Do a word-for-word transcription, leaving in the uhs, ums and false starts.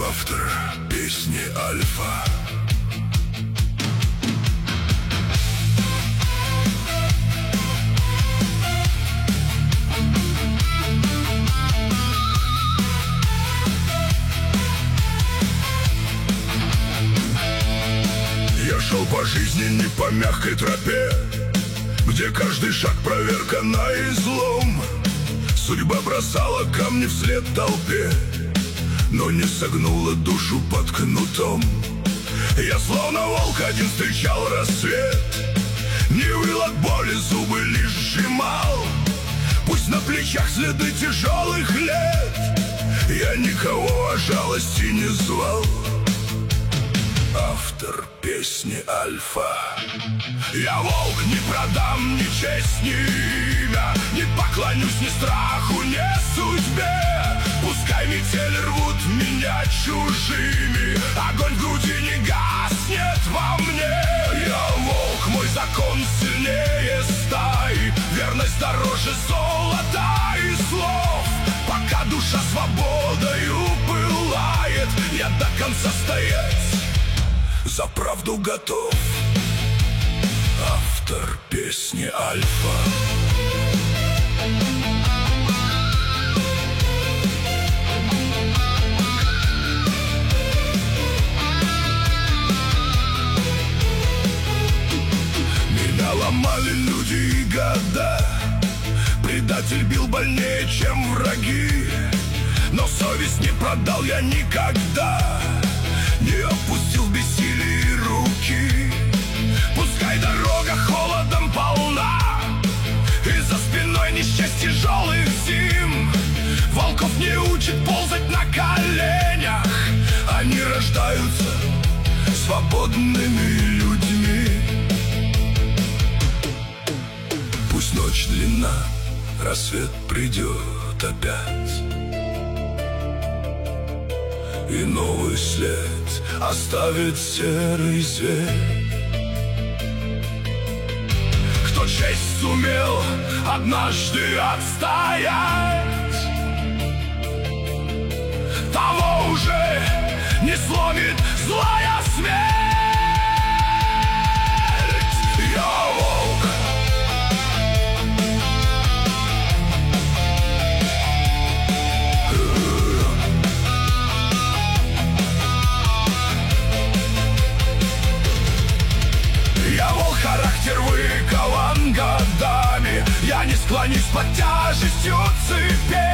Автор песни «Альфа». Я шел по жизни не по мягкой тропе, где каждый шаг проверка на излом. Судьба бросала камни вслед толпе, но не согнула душу под кнутом. Я словно волк один встречал рассвет, не выл от боли, зубы лишь сжимал. Пусть на плечах следы тяжелых лет, я никого о жалости не звал. Автор песни «Альфа». Я волк, не продам ни честь, ни имя, не поклонюсь ни страху, ни судьбе. Пускай метели рвут меня чужими, огонь в груди не гаснет во мне. Я волк, мой закон сильнее стаи, верность дороже золота и слов. Пока душа свободою пылает, я до конца стоять за правду готов. Автор песни «Альфа». Меня ломали люди и года, предатель бил больнее, чем враги, но совесть не продал я никогда, не опустил в бессилии руки. Пускай дорога холодом полна, и за спиной несчастье тяжелых зим. Волков не учат ползать на коленях, они рождаются свободными людьми. Пусть ночь длинна, рассвет придет опять, и новый след оставит серый зверь. Кто честь сумел однажды отстоять, того уже не сломит злая смерть. Я волк. Характер выкован годами, я не склонюсь под тяжестью цепей.